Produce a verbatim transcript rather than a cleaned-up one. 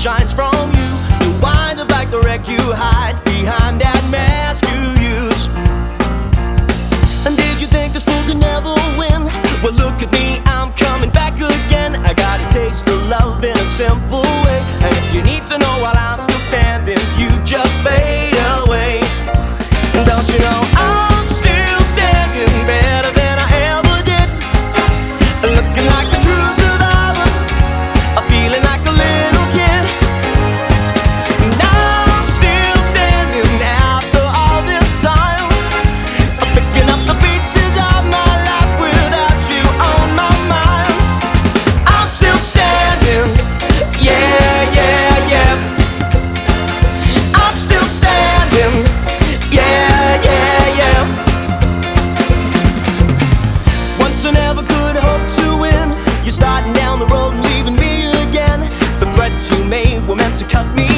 shines from you. You wind up like the wreck you hide behind that mask you use. And did you think this fool could never win? Well, look at me, I'm coming back again. I got a taste of love in a simple way. And if you need to know while I'm still standing, you just fade away. Don't you know I'm still standing better than I ever did? Looking like a true survivor, feeling like a little kid. Now I'm still standing after all this time, picking up the pieces of my life without you on my mind. I'm still standing, yeah, yeah, yeah. I'm still standing, yeah, yeah, yeah. Once I never could hope to win. You're starting down the road and leaving me again. The threats you made were meant to cut me